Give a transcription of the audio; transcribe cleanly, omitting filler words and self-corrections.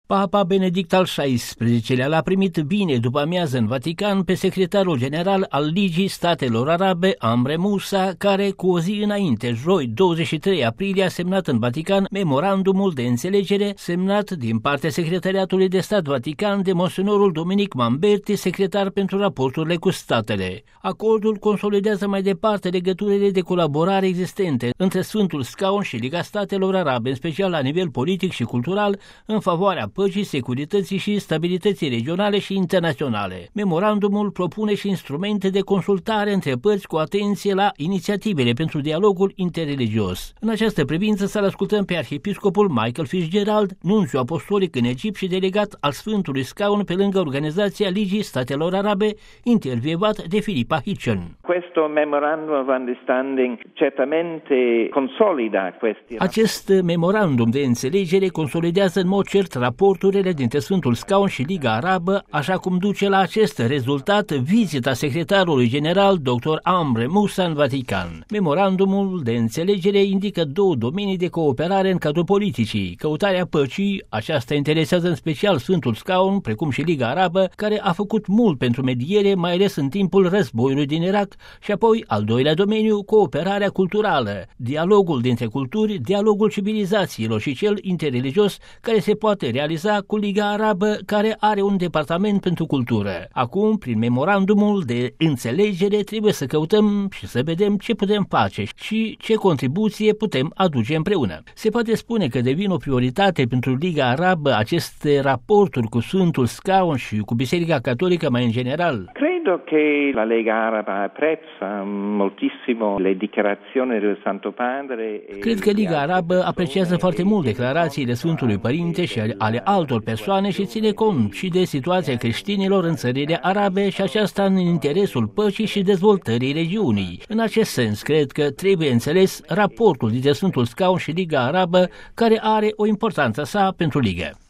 Papa Benedict al XVI-lea l-a primit bine după amiază în Vatican pe secretarul general al Ligii Statelor Arabe, Amr Moussa, care cu o zi înainte, joi 23 aprilie, a semnat în Vatican memorandumul de înțelegere semnat din partea Secretariatului de Stat Vatican de monsenorul Dominic Mamberti, secretar pentru raporturile cu statele. Acordul consolidează mai departe legăturile de colaborare existente între Sfântul Scaun și Liga Statelor Arabe, în special la nivel politic și cultural, în favoarea păcii, securității și stabilității regionale și internaționale. Memorandumul propune și instrumente de consultare între părți cu atenție la inițiativele pentru dialogul interreligios. În această privință să-l ascultăm pe arhiepiscopul Michael Fitzgerald, nunțiu apostolic în Egipt și delegat al Sfântului Scaun pe lângă Organizația Ligii Statelor Arabe, intervievat de Filippa Hitchen. Acest memorandum de înțelegere consolidează în mod cert raporturile dintre Sfântul Scaun și Liga Arabă, așa cum duce la acest rezultat vizita secretarului general dr. Amr Moussa în Vatican. Memorandumul de înțelegere indică două domenii de cooperare în cadrul politicii: căutarea păcii, aceasta interesează în special Sfântul Scaun, precum și Liga Arabă, care a făcut mult pentru mediere, mai ales în timpul războiului din Irak, și apoi, al doilea domeniu, cooperarea culturală, dialogul dintre culturi, dialogul civilizațiilor și cel interreligios, care se poate realiza cu Liga Arabă, care are un departament pentru cultură. Acum, prin memorandumul de înțelegere, trebuie să căutăm și să vedem ce putem face și ce contribuție putem aduce împreună. Se poate spune că devin o prioritate pentru Liga Arabă aceste raporturi cu Sfântul Scaun și cu Biserica Catolică mai în general? Credo che la Lega Araba apprezza moltissimo le dichiarazioni del Santo Padre. Cred că Liga Arabă apreciază foarte mult declarațiile Sfântului Părinte și ale altor persoane și ține cont și de situația creștinilor în țările arabe, și aceasta în interesul păcii și dezvoltării regiunii. În acest sens, cred că trebuie înțeles raportul dintre Sfântul Scaun și Liga Arabă, care are o importanță sa pentru Ligă.